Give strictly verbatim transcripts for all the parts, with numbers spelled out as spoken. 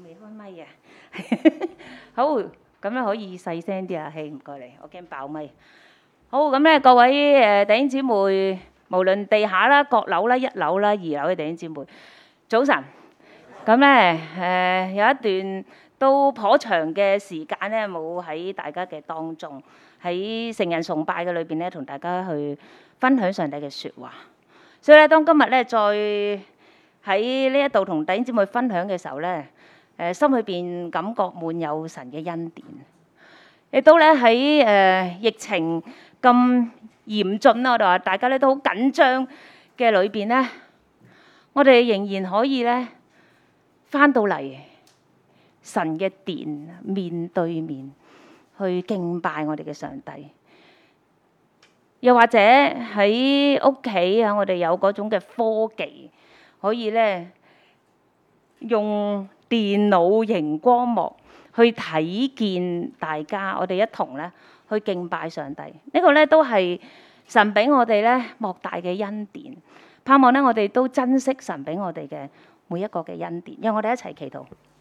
未開咪啊！好，咁樣可以細聲啲啊，希唔該你，我驚爆咪。好，咁咧各位誒弟兄姊妹，無論地下啦、閣樓啦、一樓啦、二樓嘅弟兄姊妹，早晨。咁咧誒有一段都頗長嘅時間咧，冇喺大家嘅當中，喺成人崇拜嘅裏邊咧，同大家去分享上帝嘅説話。所以咧，當今日咧再喺呢一度同弟兄姊妹分享嘅時候咧，誒心裏邊感覺滿有神嘅恩典，亦都咧喺誒疫情咁嚴峻啦，我哋話大家咧都好緊張嘅裏邊咧，我哋仍然可以咧返到嚟神嘅殿，面對面去敬拜我哋嘅上帝。又或者喺屋企啊，我哋有嗰種嘅科技，可以咧用電腦熒光幕去睇見大家，我哋一同咧去敬拜上帝。呢個咧都係神俾我哋咧莫大嘅恩典，盼望咧我哋都珍惜神俾我哋嘅每一個嘅恩典。讓我哋一齊祈禱。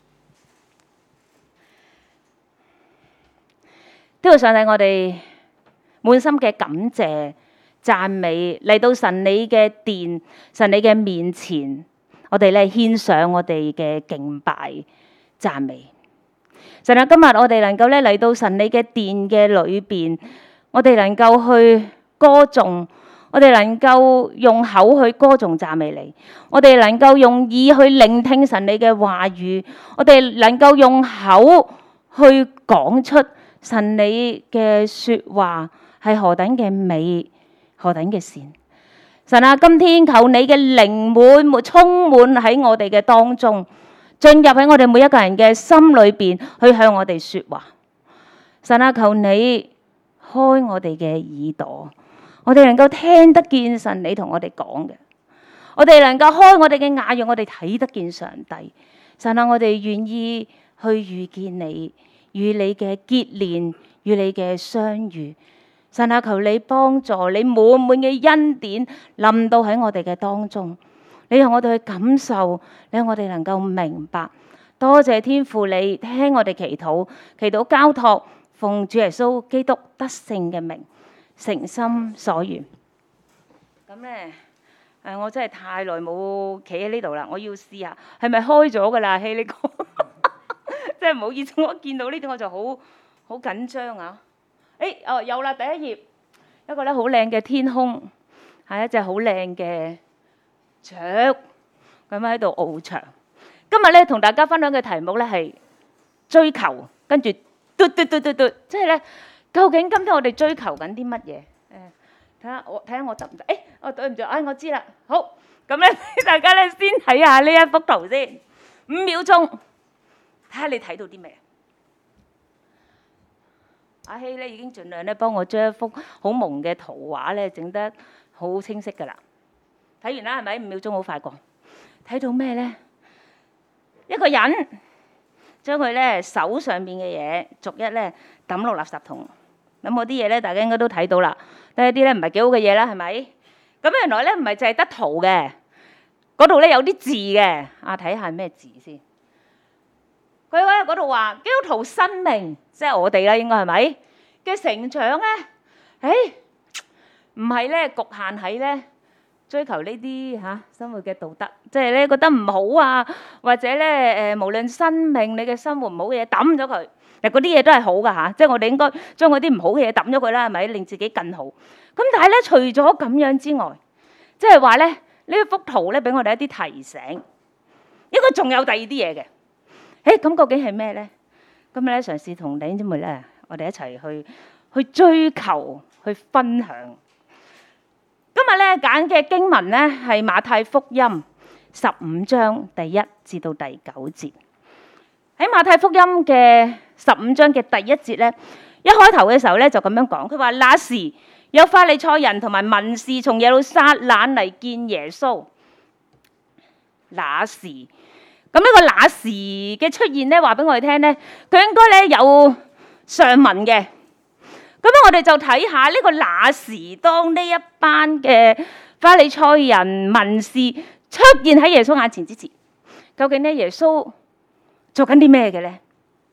呢個上帝，我哋滿心嘅感謝、讚美嚟到神你嘅殿、神你嘅面前，我哋咧獻上我哋嘅敬拜、讚美。神啊，今日我哋能夠咧嚟到神你嘅殿嘅裏邊，我哋能夠去歌頌，我哋能夠用口去歌頌讚美你，我哋能夠用耳去聆聽神你嘅話語，我哋能夠用口去講出神你嘅說話係何等嘅美，何等嘅善。神啊，今天求你嘅靈滿滿充滿喺我哋嘅當中，進入喺我哋每一個人嘅心裏邊，去向我哋說話。神啊，求你開我哋嘅耳朵，我哋能夠聽得見神你同我哋講嘅，我哋能夠開我哋嘅眼，讓我哋睇得見上帝。神啊，我哋願意去遇見你，與你嘅結連，與你嘅相遇。神啊，求你幫助，你滿滿嘅恩典臨到喺我哋嘅當中，你讓我哋去感受，你讓我哋能夠明白。多謝天父，你聽我哋祈禱，祈禱交託，奉主耶穌基督得勝嘅名，誠心所願。咁咧，誒，我真係太耐冇企喺呢度啦，我要試下，係咪開咗噶啦？希呢個，真係唔好意思，我見到呢啲我就好好緊張啊！誒，哦，有啦，第一頁一個咧好靚嘅天空，係一隻好靚嘅雀咁喺度翱翔。今日咧同大家分享嘅題目咧係追求，跟住嘟嘟嘟嘟嘟，即係咧究竟今天我哋追求緊啲乜嘢？誒，睇下我睇下我得唔得？誒，我對唔住，哎，我知啦。好，咁咧大家咧先睇下呢一幅圖先，五秒鐘，睇下你睇到啲咩？阿希咧已經盡量咧幫我將一幅好朦嘅圖畫咧整得好清晰噶啦。睇完啦，係咪？五秒鐘好快過。睇到咩咧？一個人將佢咧手上邊嘅嘢逐一咧抌落垃圾桶。咁嗰啲嘢咧，大家應該都睇到啦。都係啲咧唔係幾好嘅嘢啦，係咪？咁原來咧唔係淨係得圖嘅，嗰度咧有啲字嘅。啊，睇下咩字先。佢喺嗰度話基督徒生命，即係我哋啦，應該係咪嘅成長咧？誒，唔係咧局限喺咧追求呢啲嚇生活嘅道德，即係咧覺得唔好啊，或者咧誒無論生命你嘅生活唔好嘅嘢抌咗佢，嗱嗰啲嘢都係好噶嚇，即係我哋應該將嗰啲唔好嘅嘢抌咗佢啦，係咪令自己更好？咁但係咧除咗咁樣之外，即係話咧呢一幅圖咧俾我哋一啲提醒，應該仲有第二啲嘢嘅。誒，咁究竟係咩咧？今日咧嘗試同弟兄姊妹咧，我哋一齊去去追求、去分享。今日咧揀嘅經文咧係馬太福音十五章第一至到第九節。喺馬太福音嘅十五章嘅第一節咧，一開頭嘅時候咧就咁樣講，佢話那時有法利賽人同埋文士從耶路撒冷嚟見耶穌。那時。咁呢個那時嘅出現咧，話俾我哋聽咧，佢應該咧有上文嘅。咁我哋就睇下呢個那時，當呢一班嘅法利賽人、文士出現喺耶穌眼前之前，究竟咧耶穌做緊啲咩嘅咧？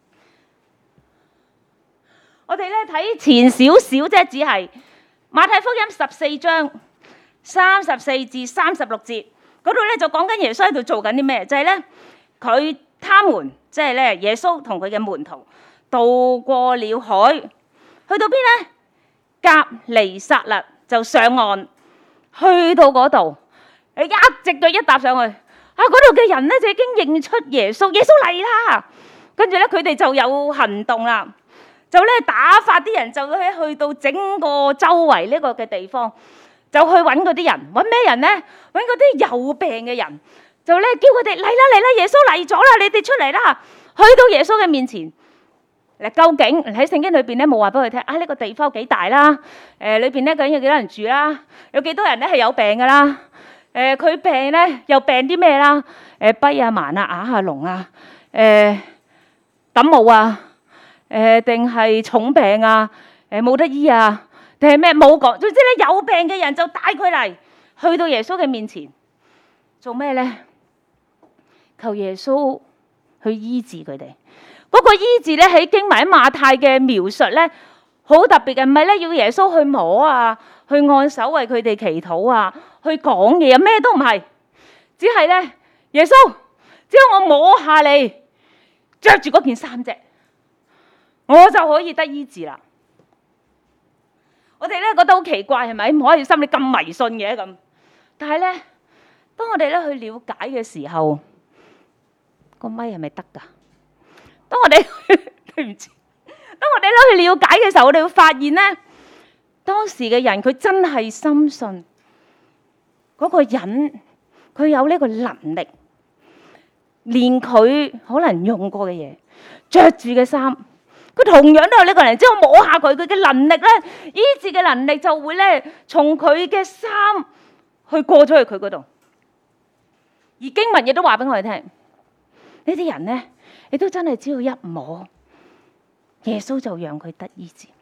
我哋咧睇前少少啫，只係馬太福音十四章三十四至三十六節嗰度咧，就講緊耶穌喺度做緊啲咩？就係咧佢他們即係咧耶穌同佢嘅門徒渡過了海，去到邊咧？革尼撒勒就上岸，去到嗰度，一隻腳一踏上去，啊嗰度嘅人咧就已經認出耶穌，耶穌嚟啦！跟住咧佢哋就有行動啦。就咧打發啲人就咧去到整個周圍呢個嘅地方，就去揾嗰啲人，揾咩人咧？揾嗰啲有病嘅人，就咧叫佢哋嚟啦嚟啦，耶穌嚟咗啦，你哋出嚟啦！去到耶穌嘅面前，嗱，究竟喺聖經裏邊咧冇話俾佢聽啊？呢個地方幾大啦？誒，裏邊咧究竟有幾多人住啦？有幾多人咧係有病噶啦？誒，佢病咧又病啲咩啦？誒，跛啊、盲啊、啞啊、聾啊，誒，感冒啊？誒，定係重病啊？誒，冇得醫啊？定係咩？冇講。總之咧，有病嘅人就帶佢嚟，去到耶穌嘅面前，做咩咧？求耶穌去醫治佢哋。不過醫治咧喺經文喺馬太嘅描述咧，好特別嘅，唔係咧要耶穌去摸啊，去按手為佢哋祈禱啊，去講嘢啊，咩都唔係，只係咧耶穌，只要我摸下你，着住嗰件衫啫。我就可以得醫治啦。我哋咧覺得好奇怪，係咪？唔可以心裏咁迷信嘅咁。但係咧，當我哋咧去了解嘅時候，個咪係咪得㗎？當我哋對唔住，當我哋咧去了解嘅時候，我哋會發現咧，當時嘅人佢真係深信嗰個人，佢有呢個能力，連佢可能用過嘅嘢，着住嘅衫。佢同樣都有呢個人，只要摸下佢，佢嘅能力咧，醫治嘅能力就會咧，從佢嘅衫去過咗去佢嗰度。而經文亦都話俾我哋聽，呢啲人咧，亦都真係只要一摸，耶穌就讓佢得醫治。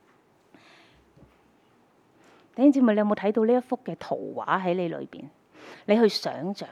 弟兄姊妹，你有冇睇到呢一幅嘅圖畫喺你裏邊？你去想像，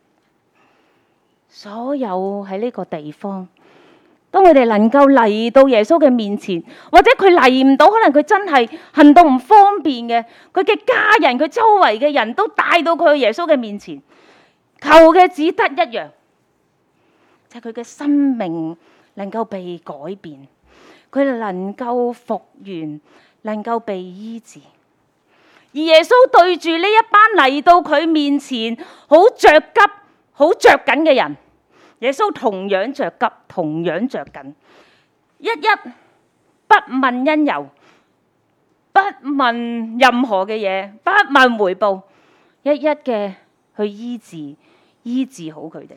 所有喺呢個地方。當佢哋能夠嚟到耶穌嘅面前，或者佢嚟唔到，可能佢真係行動唔方便嘅，佢嘅家人、佢周圍嘅人都帶到佢去耶穌嘅面前，求嘅只得一樣，就係佢嘅生命能夠被改變，佢能夠復原，能夠被醫治。而耶穌對住呢一班嚟到佢面前好着急、好着緊嘅人，耶穌同樣着急，同樣着緊，一一不問因由，不問任何嘅嘢，不問回報，一一嘅去醫治，醫治好佢哋。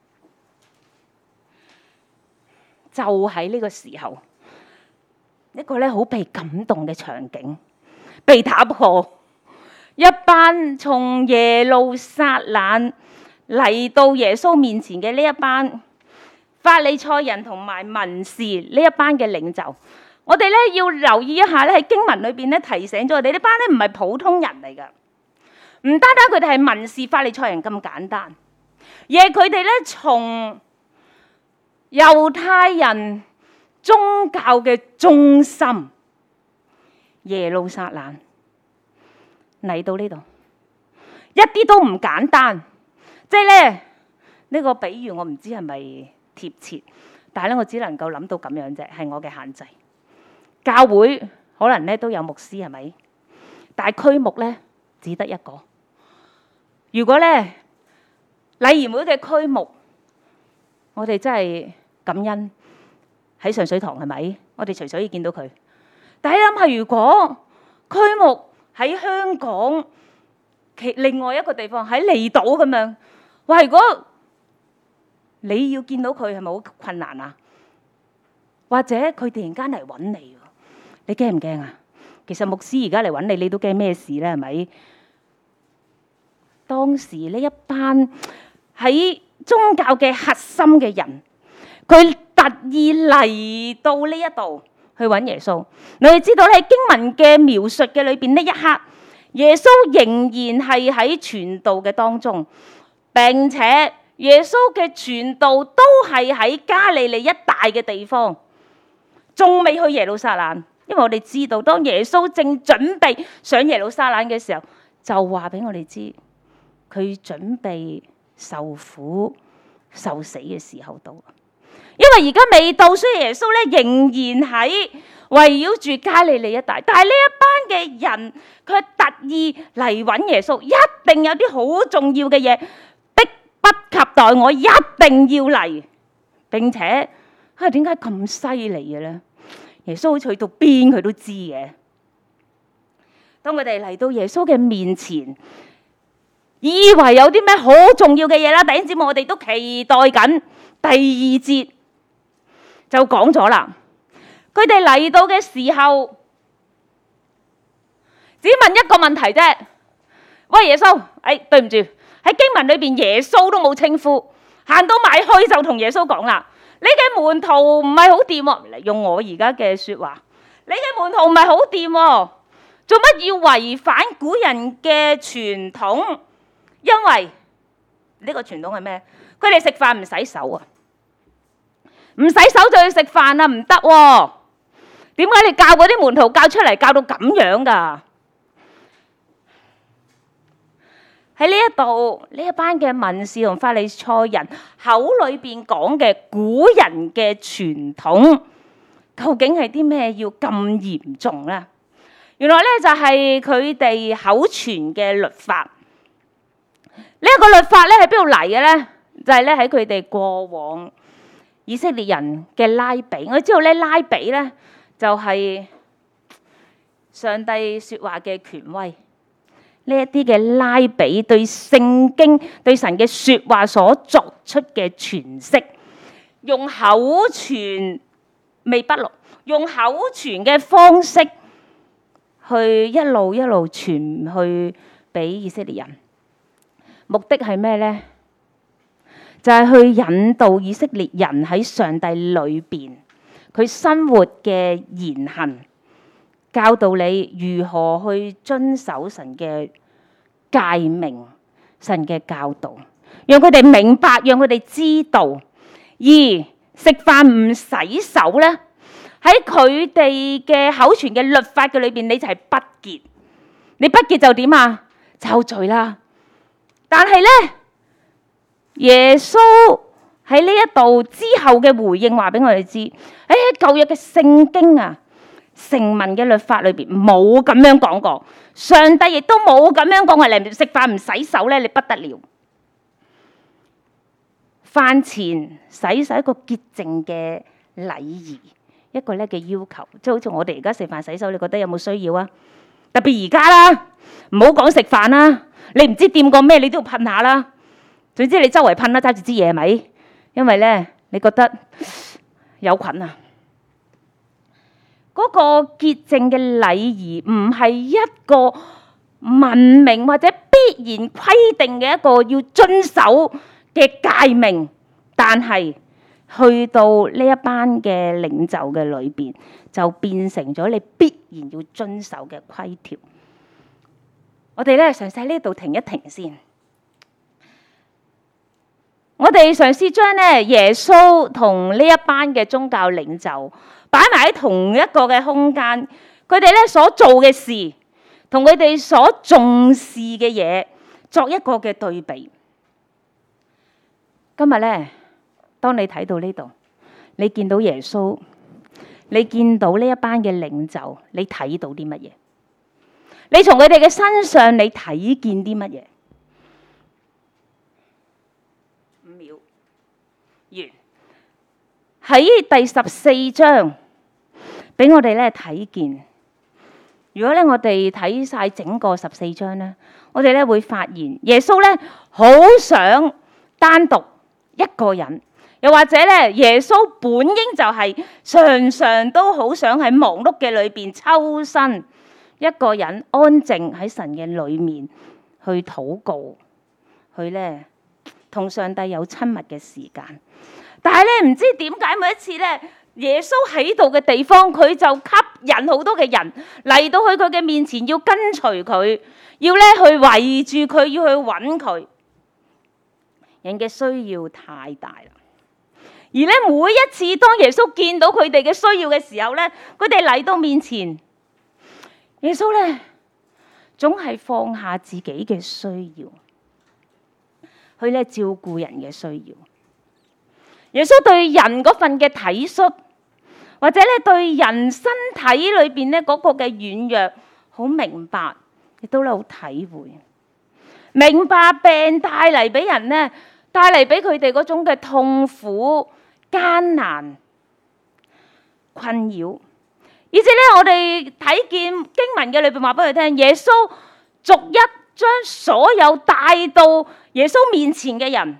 就喺呢個時候，一個咧好被感動嘅場景被打破，一班從耶路撒冷嚟到耶穌面前嘅呢一班法利賽人同埋文士呢一班嘅領袖，我哋咧要留意一下咧，喺經文裏邊咧提醒咗我哋，呢班咧唔係普通人嚟噶，唔單單佢哋係文士法利賽人咁簡單，而係佢哋咧從猶太人宗教嘅中心耶路撒冷嚟到呢度，一啲都唔簡單。即係咧，呢個比喻我唔知係咪貼切，但係咧我只能夠諗到咁樣啫，係我嘅限制。教會可能咧都有牧師係咪？但係區牧咧只得一個。如果咧禮儀會嘅區牧，我哋真係感恩喺上水堂係咪？我哋隨時見到佢。但係諗下，如果區牧喺香港其另外一個地方喺離島咁樣。哇！如果你要見到佢係咪好困難啊？或者佢突然間嚟揾你，你驚唔驚啊？其實牧師而家嚟揾你，你都驚咩事咧？係咪？當時呢一班喺宗教嘅核心嘅人，佢特意嚟到呢一度去揾耶穌。你哋知道咧，喺經文嘅描述嘅裏邊呢一刻，耶穌仍然係喺傳道嘅當中。並且耶穌嘅傳道都係喺加利利一帶嘅地方，仲未去耶路撒冷。因為我哋知道，當耶穌正準備上耶路撒冷嘅時候，就話俾我哋知，佢準備受苦受死嘅時候到。因為而家未到，所以耶穌咧仍然喺圍繞住加利利一帶。但係呢一班嘅人，佢特意嚟揾耶穌，一定有啲好重要嘅嘢，迫不及待我一定要嚟。並且啊，點解咁犀利嘅咧？耶穌好似去到邊佢都知嘅。當佢哋嚟到耶穌嘅面前，以為有啲咩好重要嘅嘢啦，弟兄姊妹，我哋都期待緊。第二節就講咗啦，佢哋嚟到嘅時候，只問一個問題啫。喂，耶穌，哎，對唔住，喺經文裏邊耶穌都冇稱呼，行到埋去就同耶穌講啦。你嘅門徒唔係好掂喎，用我而家嘅說話，你嘅門徒唔係好掂喎，做乜要違反古人嘅傳統？因為呢個傳統係咩？佢哋食飯唔洗手啊，唔洗手就要食飯啊，唔得喎。點解你教嗰啲門徒教出嚟教到咁樣噶？喺呢一度，呢一班嘅文士同法利賽人口裏邊講嘅古人嘅傳統，究竟係啲咩要咁嚴重呢？原來咧就係佢哋口傳嘅律法。呢一個律法咧喺邊度嚟嘅咧？就係咧喺佢哋過往以色列人嘅拉比。我知道咧拉比咧就係上帝說話嘅權威。呢一啲嘅拉比對聖經、對神嘅說話所作出嘅詮釋，用口傳未筆錄，用口傳嘅方式去一路一路傳去俾以色列人，目的係咩呢？就係去引導以色列人喺上帝裏邊，佢生活嘅言行。教導你如何去遵守神嘅誡命、神嘅教導，讓佢哋明白，讓佢哋知道。而食飯唔洗手咧，喺佢哋嘅口傳嘅律法嘅裏邊，你就係不潔。你不潔就點啊？就罪啦。但係咧，耶穌喺呢一度之後嘅回應話俾我哋知，誒，舊約嘅聖經啊，成文嘅律法裏邊冇咁樣講過，上帝亦都冇咁樣講，話你食飯唔洗手咧，你不得了。飯前洗手一個潔淨嘅禮儀，一個咧嘅要求，即係好似我哋而家食飯洗手，你覺得有冇需要啊？特別而家啦，唔好講食飯啦，你唔知掂過咩，你都要噴下啦。總之你周圍噴啦，揸住支嘢咪，因為咧你覺得有菌啊。嗰個潔淨嘅禮儀唔係一個文明或者必然規定嘅一個要遵守嘅誡命，但係去到呢一班嘅領袖嘅裏邊，就變成咗你必然要遵守嘅規條。我哋咧嘗試喺呢度停一停先。我哋嘗試將咧耶穌同呢一班嘅宗教領袖擺埋喺同一個嘅空間，佢哋咧所做嘅事同佢哋所重視嘅嘢作一個嘅對比。今日咧，當你睇到呢度，你見到耶穌，你見到呢一班嘅領袖，你睇到啲乜嘢？你從佢哋嘅身上，你睇見啲乜嘢？五秒完。喺第十四章，俾我哋咧睇見。如果咧我哋睇晒整個十四章咧，我哋咧會發現耶穌咧好想單獨一個人，又或者咧耶穌本應就係常常都好想喺忙碌嘅裏邊抽身一個人安靜喺神嘅裏面去禱告，去咧同上帝有親密嘅時間。但係咧唔知點解每一次咧耶穌喺度嘅地方，佢就吸引好多嘅人嚟到去佢嘅面前，要跟隨佢，要咧去圍住佢，要去揾佢。 人嘅需要太大啦。而咧每一次當耶穌見到佢哋嘅需要嘅時候咧，佢哋嚟到面前，耶穌咧總係放下自己嘅需要，去咧照顧人嘅需要。耶穌對人嗰份嘅體恤，或者咧對人身體裏邊咧嗰個嘅軟弱，好明白，亦都咧好體會，明白病帶嚟俾人咧，帶嚟俾佢哋嗰種嘅痛苦、艱難、困擾，以至咧我哋睇見經文嘅裏邊話俾佢聽，耶穌逐一將所有帶到耶穌面前嘅人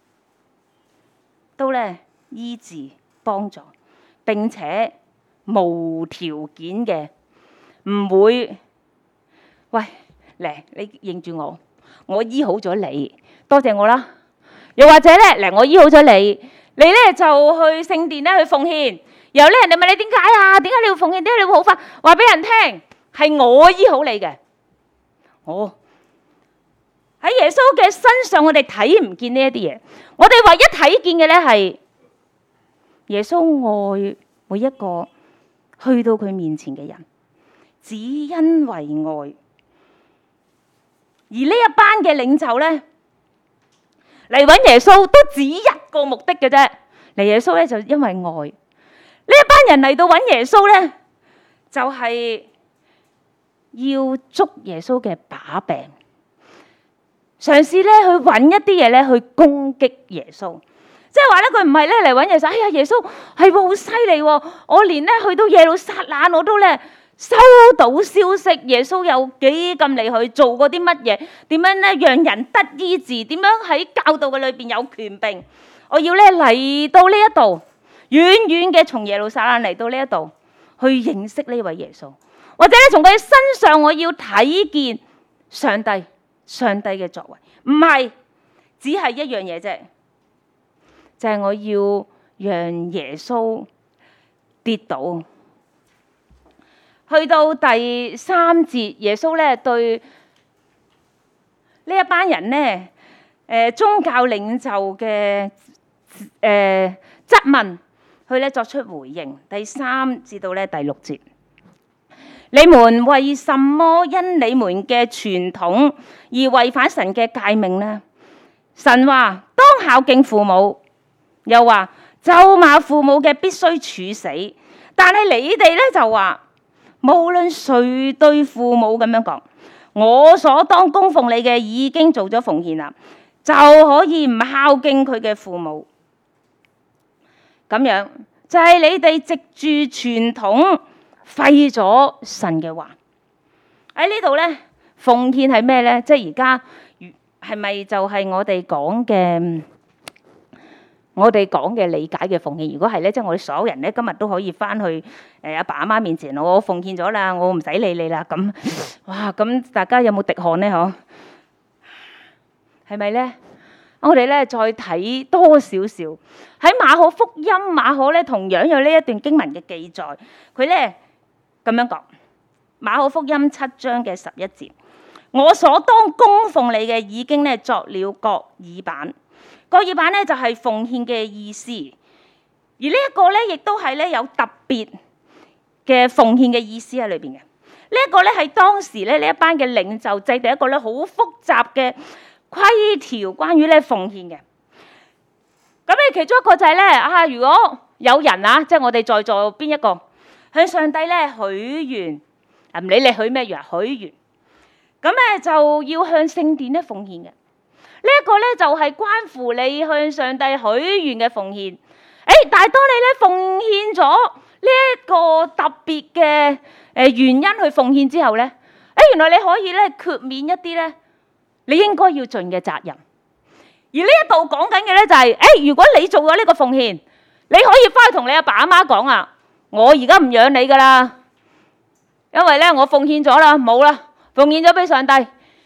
都咧醫治幫助，並且無條件嘅唔會喂嚟你認住我，我醫好咗你，多謝我啦。又或者咧嚟我醫好咗你，你咧就去聖殿咧去奉獻，然後咧人哋問你點解啊？點解你要奉獻？點解你會好返？話俾人聽係我醫好你嘅。我喺耶穌嘅身上，我哋睇唔見呢一啲嘢，我哋唯一睇見嘅咧係耶穌愛每一個去到佢面前嘅人，只因為愛。而呢一班嘅領袖咧嚟揾耶穌，都只一個目的嘅啫。嚟耶穌咧就因為愛。呢一班人嚟到揾耶穌咧，就係要捉耶穌嘅把柄，嘗試咧去揾一啲嘢咧去攻擊耶穌。即係話咧，佢唔係咧嚟揾耶穌。哎呀，耶穌係喎好犀利喎！我連咧去到耶路撒冷，我都咧收到消息，耶穌有幾咁厲害，做過啲乜嘢？點樣咧讓人得醫治？點樣喺教導嘅裏邊有權柄？我要咧嚟到呢一度，遠遠嘅從耶路撒冷嚟到呢一度，去認識呢位耶穌，或者咧從佢身上我要睇見上帝，上帝嘅作為，唔係只係一樣嘢啫。就係我要讓耶穌跌倒。去到第三節，耶穌咧對呢一班人咧，誒宗教領袖嘅誒質問，佢咧作出回應。第三至到咧第六節，你們為什麼因你們嘅傳統而違反神嘅誡命呢？神話當孝敬父母。又話咒罵父母嘅必須處死，但係你哋咧就話，無論誰對父母咁樣講，我所當供奉你嘅已經做咗奉獻啦，就可以唔孝敬佢嘅父母。咁樣就係、是、你哋藉住傳統廢咗神嘅話。喺呢度咧，奉獻係咩咧？即係而家係咪就係我哋講嘅？我哋講嘅理解嘅奉獻，如果係咧，即係我哋所有人咧，今日都可以翻去誒阿爸阿媽面前，我奉獻咗啦，我唔使理你啦。咁哇，咁大家有冇滴汗咧？嗬，係咪咧？我哋咧再睇多少少喺馬可福音，馬可咧同樣有呢一段經文嘅記載，佢咧咁樣講，馬可福音七章嘅十一節，我所當供奉你嘅已經咧作了各耳板。各耳板咧就係奉獻嘅意思，而呢一個咧亦都係咧有特別嘅奉獻嘅意思喺裏邊嘅。呢一個咧係當時咧呢一班嘅領袖制定一個咧好複雜嘅規條，關於咧奉獻嘅。咁咧其中一個就係咧啊，如果有人啊，即係我哋在座邊一個向上帝咧許願，啊唔理你許咩願，許願，咁咧就要向聖殿咧奉獻嘅。呢一個咧就係關乎你向上帝許願嘅奉獻。誒，但係當你咧奉獻咗呢一個特別嘅誒原因去奉獻之後咧，誒原來你可以咧豁免一啲咧你應該要盡嘅責任。而呢一度講緊嘅咧就係，誒如果你做咗呢個奉獻，你可以翻去同你阿爸阿媽講啊，我而家唔養你噶啦，因為咧我奉獻咗啦，冇啦，奉獻咗俾上帝。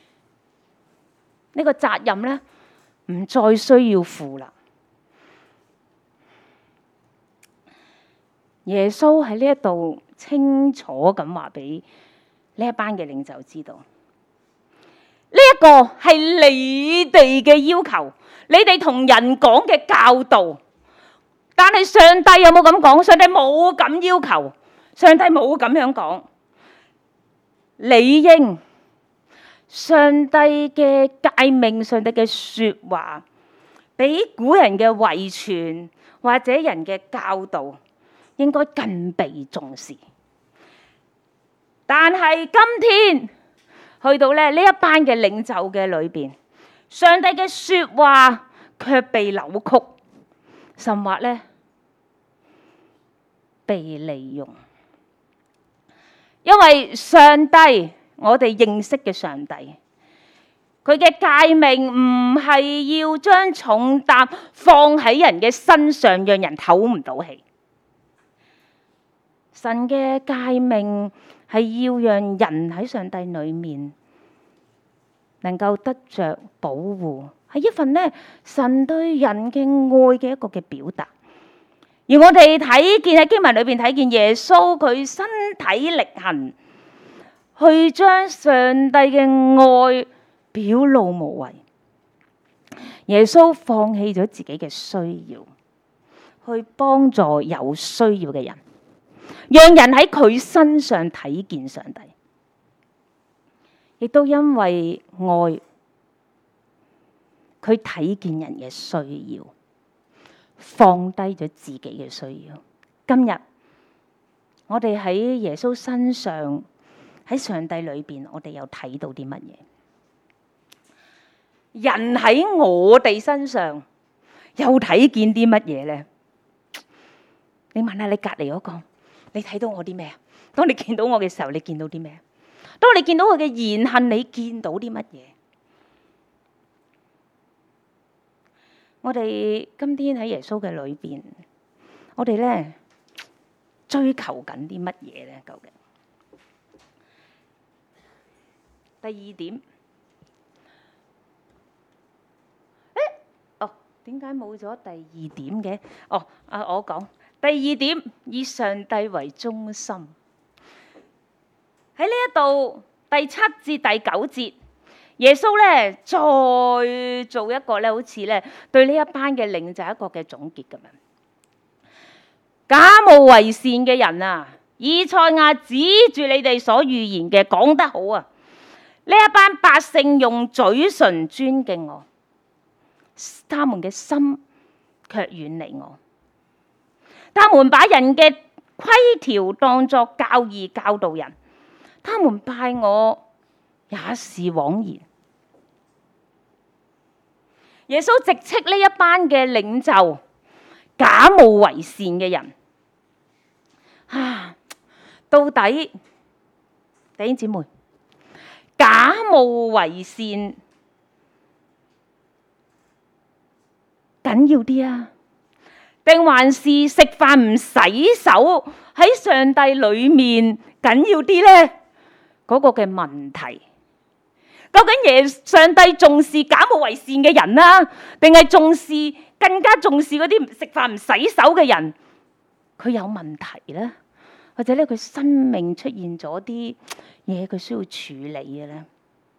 呢個責任咧唔再需要負啦。耶穌喺呢一度清楚咁話俾呢一班嘅領袖知道，呢一個係你哋嘅要求，你哋同人講嘅教導。但係上帝有冇咁講？上帝冇咁要求，上帝冇咁樣講。理應上帝嘅誡命，上帝嘅說話，比古人嘅遺傳或者人嘅教導應該更被重視。但係今天去到咧呢一班嘅領袖嘅裏邊，上帝嘅說話卻被扭曲，甚或咧被利用。因為上帝，我哋認識嘅上帝，佢嘅誡命唔係要將重擔放喺人嘅身上，讓人唞唔到氣。神嘅誡命係要讓人喺上帝裏面能夠得着保護，係一份呢神對人嘅愛嘅一個嘅表達。而我哋睇見喺經文裏邊睇見耶穌佢身體力行，去將上帝嘅愛表露無遺。耶穌放棄咗自己嘅需要，去幫助有需要嘅人，讓人喺佢身上睇見上帝。亦都因為愛，佢睇見人嘅需要，放低咗自己嘅需要。今日我哋喺耶穌身上，喺上帝裏邊，我哋又睇到啲乜嘢？人喺我哋身上又睇見啲乜嘢咧？你問下你隔籬嗰個，你睇到我啲咩啊？當你見到我嘅時候，你見到啲咩？當你見到佢嘅言行，你見到啲乜嘢？我哋今天喺耶穌嘅裏邊，我哋咧追求緊啲乜嘢咧？究竟？第二點，誒，哦，點解冇咗第二點嘅？哦，啊，我講第二點，以上帝為中心。喺呢一度第七至第九節。耶穌咧再做一個咧，好似咧對呢一班嘅領袖一個嘅總結咁樣。假冒為善嘅人啊，以賽亞指住你哋所預言嘅講得好啊！呢一班百姓用嘴唇尊敬我，他們嘅心卻遠離我。他們把人嘅規條當作教義教導人，他們拜我也是枉然。耶穌直斥呢一班嘅領袖假冒為善嘅人啊！到底弟兄姊妹，假冒為善緊要啲啊，定還是食飯唔洗手喺上帝裏面緊要啲呢？嗰個嘅問題，究竟耶上帝重視假冒為善嘅人啊，定係重視更加重視嗰啲食飯唔洗手嘅人？佢有問題呢？或者咧佢生命出現咗啲嘢，佢需要處理嘅咧？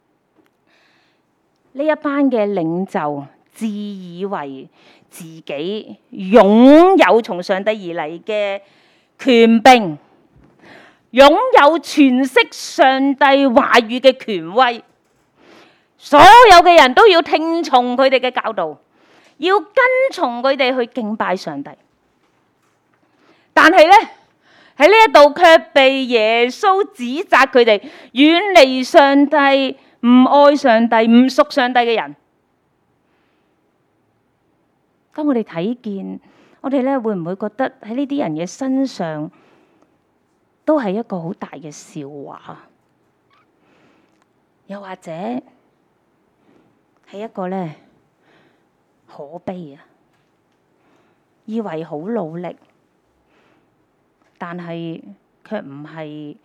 呢一班嘅領袖自以為自己擁有從上帝而嚟嘅權柄，擁有詮釋上帝話語嘅權威，所有嘅人都要聽從佢哋嘅教導，要跟從佢哋去敬拜上帝。但係咧喺呢一度卻被耶穌指責佢哋遠離上帝、唔愛上帝、唔屬上帝嘅人。當我哋睇見，我哋咧會唔會覺得喺呢啲人嘅身上都係一個好大嘅笑話？又或者係一個咧可悲啊！以為好努力，但係卻唔係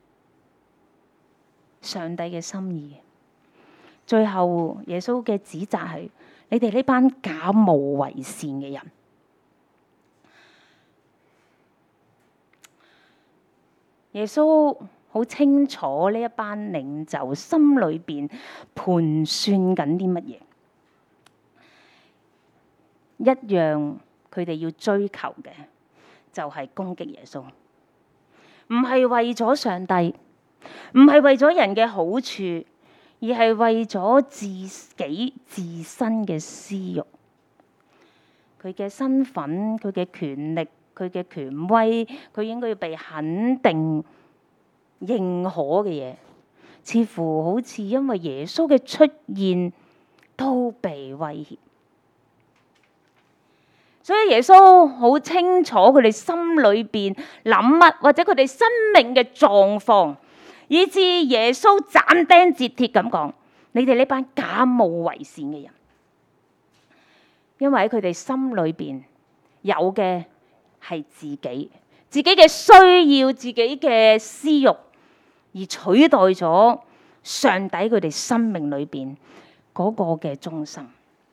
上帝嘅心意。最後耶穌嘅指責係：你哋呢班假冒為善嘅人。耶穌好清楚呢一班領袖心裏邊盤算緊啲乜嘢，一樣佢哋要追求嘅就係攻擊耶穌，唔係為咗上帝，唔係為咗人嘅好處，而係為咗自己自身嘅私欲，佢嘅身份、佢嘅權力、佢嘅權威，佢應該要被肯定、認可嘅嘢，似乎好似因為耶穌嘅出現都被威脅。所以耶穌好清楚佢哋心裏邊諗乜，或者佢哋生命嘅狀況，以致耶穌斬釘截鐵咁講：你哋呢班假冒為善嘅人，因為喺佢哋心裏邊有嘅係自己，自己嘅需要，自己嘅私欲，而取代咗上帝佢哋生命裏邊嗰個嘅中心。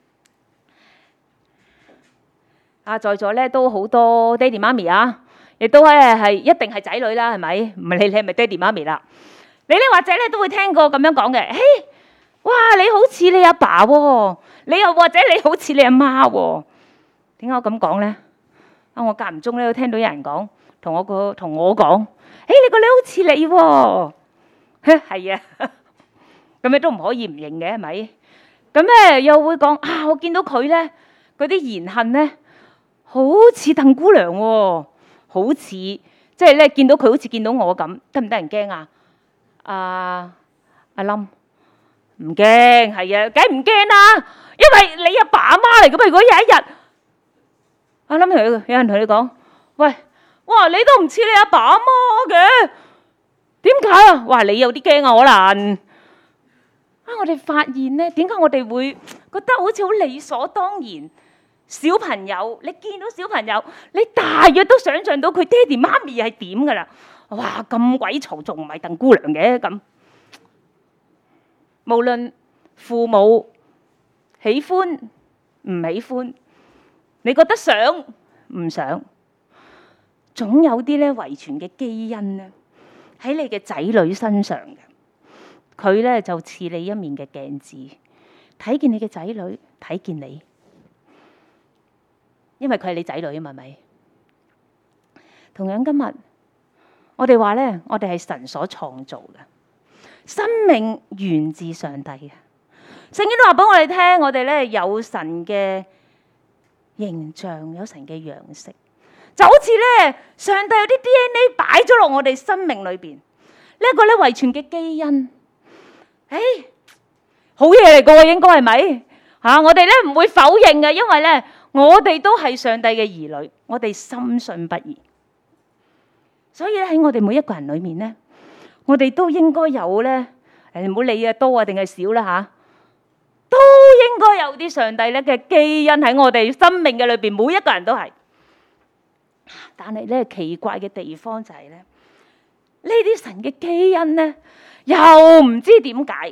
啊，在座咧都好多爹哋媽咪啊，亦都係係一定係仔女啦，係咪？唔係你你係咪爹哋媽咪啦？你咧或者咧都會聽過咁樣講嘅，嘿，哇！你好似你阿爸喎，你又或者你好似你阿媽喎。點解我咁講咧？啊，我間唔中咧都聽到有人講，同我個同我講，誒，你個女好似你喎，係啊，咁你都唔可以唔認嘅，係咪？咁咧又會講啊，我見到佢咧嗰啲言行咧，好似鄧姑娘喎，好似即係咧見到佢好似見到我咁，得唔得人驚啊？阿阿冧唔驚，係啊，梗唔驚啦，因為你阿爸阿媽嚟噶嘛。如果有一日阿冧同佢，有人同你講，喂，哇，你都唔似你阿爸阿媽嘅，點解啊？哇，你有啲驚啊，可能啊，我哋發現咧，點解我哋會覺得好似好理所當然？小朋友，你見到小朋友，你大約都想象到佢爹哋媽咪係點噶啦。哇，咁鬼嘈，仲唔係鄧姑娘嘅咁？無論父母喜歡唔喜歡，你覺得想唔想，總有啲咧遺傳嘅基因咧喺你嘅仔女身上嘅。佢咧就似你一面嘅鏡子，睇見你嘅仔女，睇見你。因為佢係你仔女啊嘛，係咪？同樣今日我哋話咧，我哋係神所創造嘅，生命源自上帝嘅。聖經都話俾我哋聽，我哋咧有神嘅形象，有神嘅樣式，就好似咧上帝有啲 D N A 擺咗落我哋生命裏邊，呢一個咧遺傳嘅基因，誒，好嘢嚟噶，應該係咪？吓，我哋咧唔會否認嘅，因為咧。我哋都係上帝嘅兒女，我哋深信不疑。所以咧喺我哋每一個人裏面咧，我哋都應該有咧，誒，唔好理啊多啊定係少啦吓，都應該有啲上帝咧嘅基因喺我哋生命嘅裏邊，每一個人都係。但係咧奇怪嘅地方就係咧，呢啲神嘅基因咧，又唔知點解，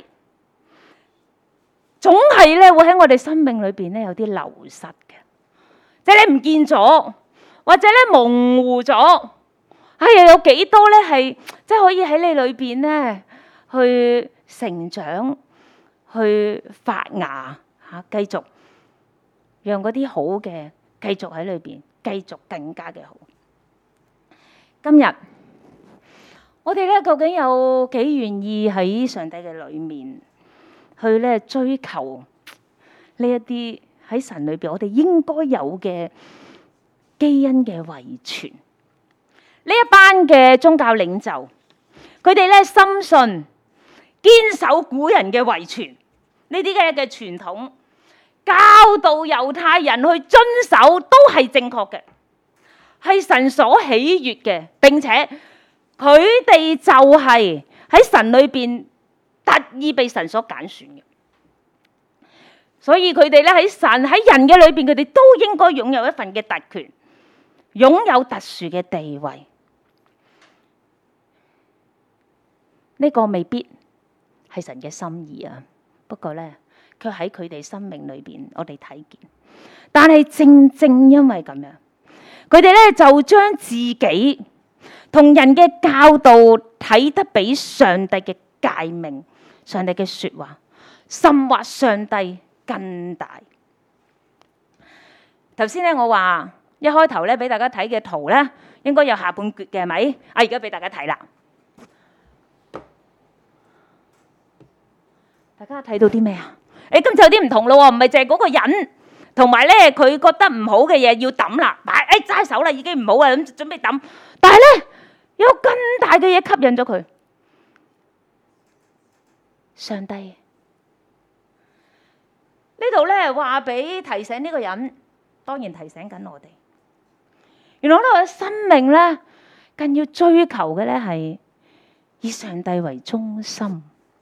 總係咧會喺我哋生命裏邊咧有啲流失嘅。即係你唔見咗，或者咧模糊咗，哎呀，有幾多咧係即係可以喺你裏邊咧去成長、去發芽嚇，繼續讓嗰啲好嘅繼續喺裏邊，繼續更加嘅好。今日我哋咧究竟有幾願意喺上帝嘅裏面去咧追求呢一啲？喺神裏邊，我哋應該有嘅基因嘅遺傳，呢一班嘅宗教領袖，佢哋咧深信堅守古人嘅遺傳，呢啲嘅嘅傳統，教導猶太人去遵守都係正確嘅，係神所喜悅嘅，並且佢哋就係喺神裏邊特意被神所揀選嘅。所以佢哋咧喺神喺人嘅裏邊，佢哋都應該擁有一份嘅特權，擁有特殊嘅地位。呢個未必係神嘅心意啊，不過咧，卻喺佢哋生命裏邊，我哋睇見。但係正正因為咁樣，佢哋咧就將自己同人嘅教導睇得比上帝嘅誡命、上帝嘅說話，甚或上帝更大。頭先咧，我話一開頭咧俾大家睇嘅圖咧，應該有下半橛嘅，係咪？啊，而家俾大家睇啦。大家睇到啲咩啊？誒，今次有啲唔同咯喎，唔係淨係嗰個人，同埋咧佢覺得唔好嘅嘢要抌啦，擺誒揸手啦，已經唔好啊，咁準備抌。但係咧有更大嘅嘢吸引咗佢，上帝呢度咧話俾提醒呢個人，當然提醒緊我哋。原來呢個生命咧，更要追求嘅咧係以上帝為中心。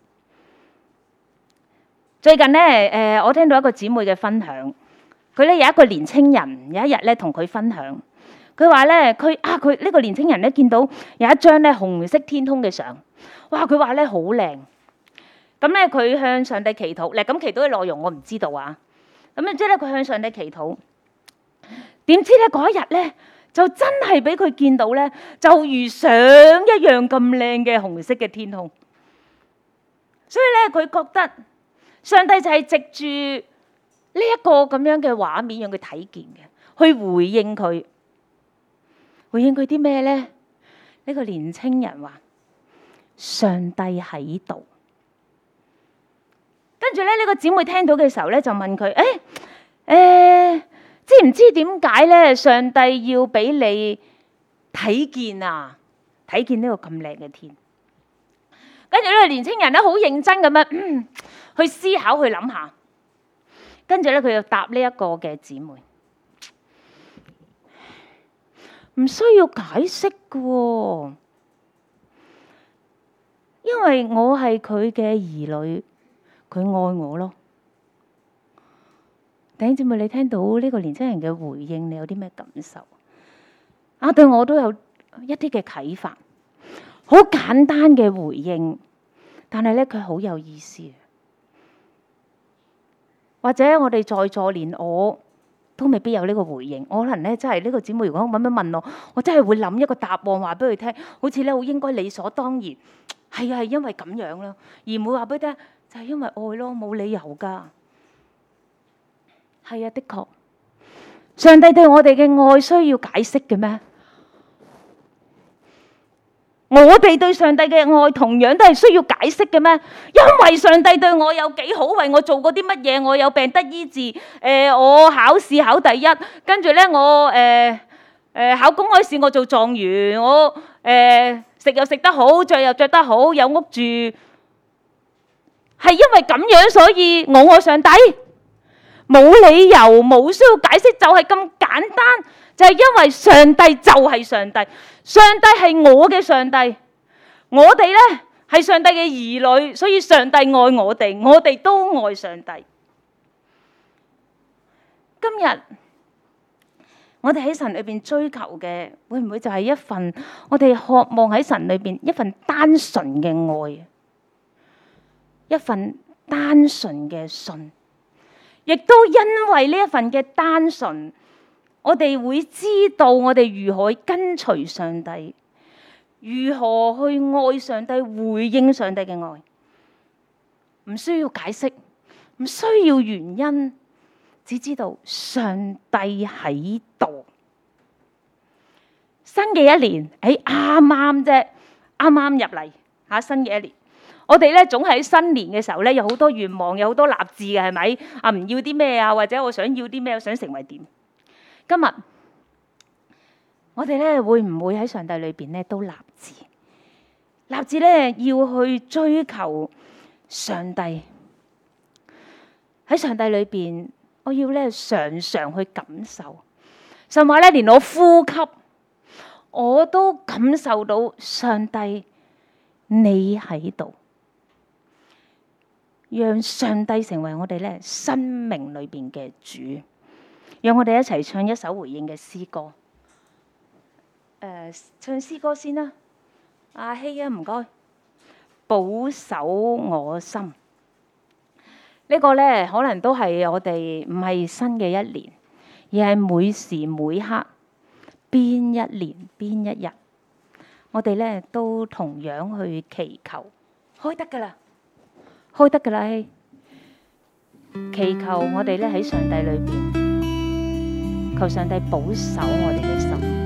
最近咧，誒，我聽到一個姊妹嘅分享，佢咧有一個年青人，有一日咧同佢分享，佢話咧，佢啊，佢呢個年青人咧見到有一張咧紅色天空嘅相，哇！佢話咧好靚，咁咧佢向上帝祈禱，嗱咁祈禱嘅內容我唔知道啊，咁啊即係咧佢向上帝祈禱，點知咧嗰一日咧就真係俾佢見到咧，就如相一樣咁靚嘅紅色嘅天空，所以咧佢覺得。上帝就係藉住呢一個咁樣嘅畫面，讓佢睇見嘅，去回應佢。回應佢啲咩咧？呢個年青人話：上帝喺度。跟住咧，呢個姊妹聽到嘅時候咧，就問佢：誒誒，知唔知點解咧？上帝要俾你睇見啊？睇見呢個咁靚嘅天。跟住呢個年青人咧，好認真咁樣。嗯去思考，去諗下，跟住咧佢就答呢一個嘅姊妹，唔需要解釋嘅喎，因為我係佢嘅兒女，佢愛我咯。弟兄姊妹，你聽到呢個年輕人嘅回應，你有啲咩感受？啊，對我都有一啲嘅啟發，好簡單嘅回應，但係咧佢好有意思。或者我哋在座連我都未必有呢個回應，我可能咧真係呢個姊妹如果咁樣問我，我真係會諗一個答案話俾佢聽，好似咧好應該理所當然，係啊係因為咁樣咯，而唔會話俾佢聽就係因為愛咯，冇理由噶。係啊，的確，上帝對我哋嘅愛需要解釋嘅咩？我哋對上帝嘅愛同樣都係需要解釋嘅咩？因為上帝對我有幾好，為我做過啲乜嘢，我有病得醫治，誒、呃，我考試考第一，跟住咧我誒誒、呃呃、考公開試我做狀元，我誒、呃、食又食得好，着又着得好，有屋住，係因為咁樣所以我愛上帝，冇理由，冇需要解釋，就係咁簡單。就係因為上帝就係上帝，上帝係我嘅上帝，我哋咧係上帝嘅兒女，所以上帝愛我哋，我哋都愛上帝。今日我哋喺神裏邊追求嘅，會唔會就係一份我哋渴望喺神裏邊一份單純嘅愛，一份單純嘅信，亦都因為呢一份嘅單純。我哋會知道我哋如何跟隨上帝，如何去愛上帝，回應上帝嘅愛，唔需要解釋，唔需要原因，只知道上帝喺度。新嘅一年，誒啱啱啫，啱啱入嚟嚇新嘅一年。我哋咧總喺新年嘅時候咧，有好多願望，有好多立志嘅，係咪？啊，唔要啲咩啊，或者我想要啲咩，我想成為點？今日我哋咧會唔會喺上帝裏邊咧都立志？立志咧要去追求上帝，喺上帝裏邊，我要咧常常去感受。甚至咧連我呼吸，我都感受到上帝你喺度，讓上帝成為我哋咧生命裏邊嘅主。讓我哋一齊唱一首回應嘅詩歌。誒、呃，唱詩歌先啦。阿希啊，唔該。保守我心。這個、呢個咧，可能都係我哋唔係新嘅一年，而係每時每刻，邊一年邊一日， 我哋咧都同樣去祈求，開得噶啦，開得噶啦，祈求我哋咧喺上帝裏邊，求上帝保守我哋嘅心。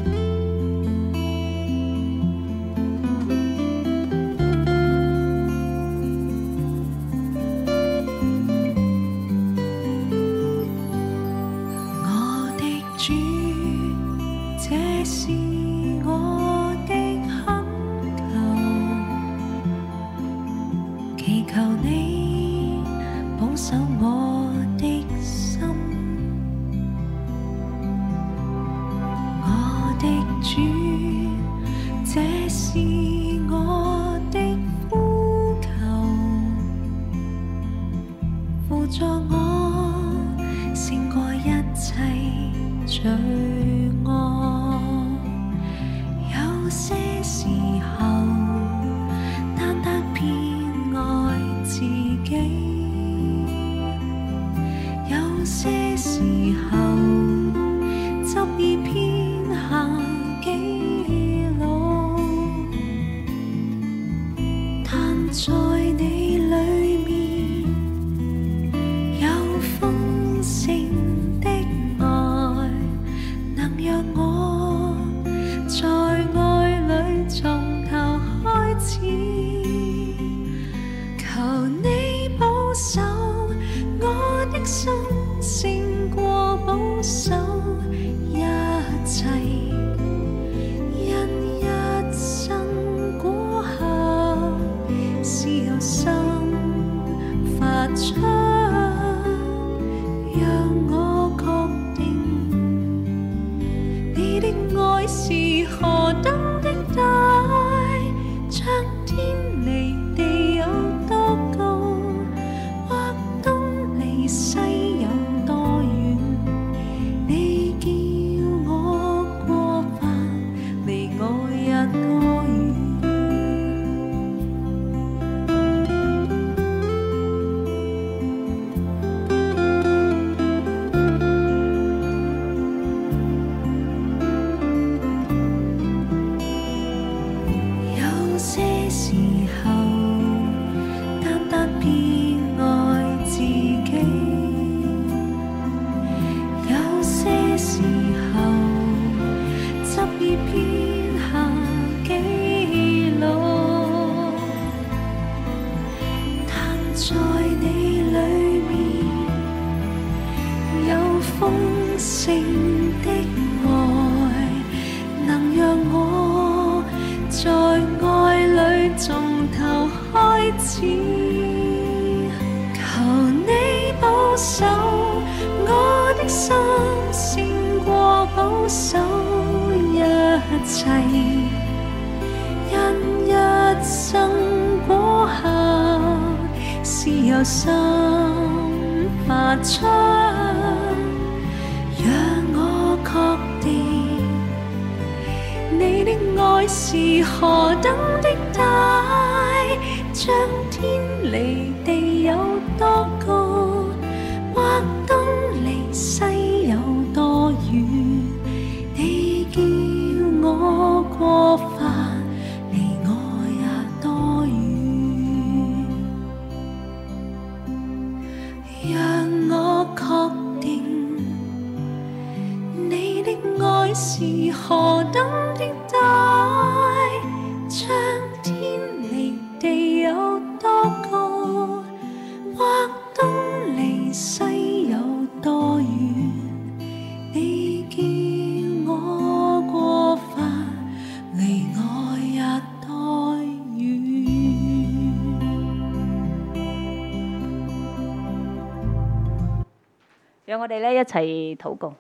讓我哋咧一齊禱告。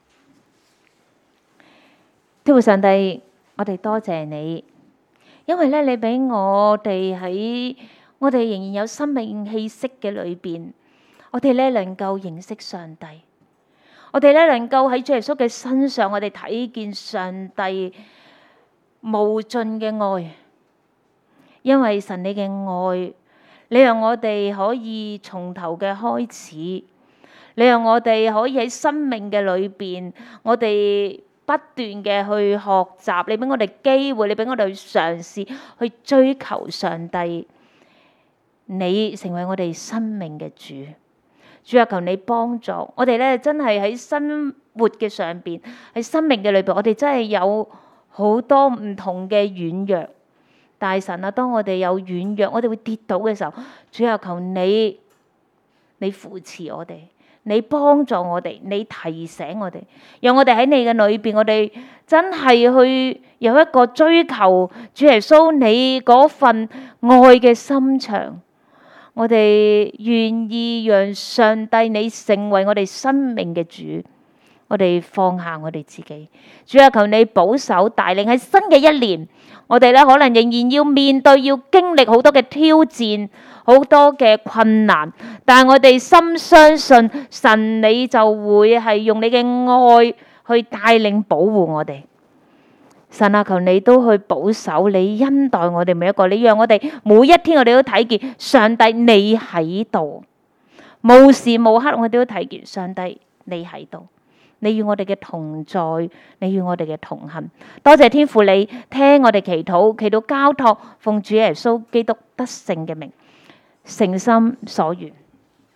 天父上帝，我哋多謝你，因為咧你俾我哋喺我哋仍然有生命氣息嘅裏邊，我哋咧能夠認識上帝，我哋咧能夠喺主耶穌嘅身上，我哋睇見上帝無盡嘅愛，因為神你嘅愛，你讓我哋可以從頭嘅開始。你讓我哋可以喺生命嘅裏邊，我哋不斷嘅去學習，你俾我哋機會，你俾我哋去嘗試去追求上帝，你成為我哋生命嘅主。主啊，求你幫助我哋咧，真係喺生活嘅上邊，喺生命嘅裏邊，我哋真係有好多唔同嘅軟弱。大神啊，當我哋有軟弱，我哋會跌倒嘅時候，主啊，求你，你扶持我哋。你幫助我哋，你提醒我哋，讓我哋喺你嘅裏邊，我哋真係去有一個追求主耶穌你嗰份愛嘅心腸。我哋願意讓上帝你成為我哋生命嘅主，我哋放下我哋自己。主啊，求你保守帶領喺新嘅一年，我哋咧可能仍然要面對要經歷好多嘅挑戰，好多嘅困難，但係我哋深相信神你就會係用你嘅愛去帶領保護我哋。神啊，求你都去保守，你恩待我哋每一個，你讓我哋每一天我哋都睇見上帝你喺度，無時無刻我哋都睇見上帝你喺度，你與我哋嘅同在，你與我哋嘅同行。多謝天父你聽我哋祈禱，祈禱交託，奉主耶穌基督得勝嘅名，誠心所願。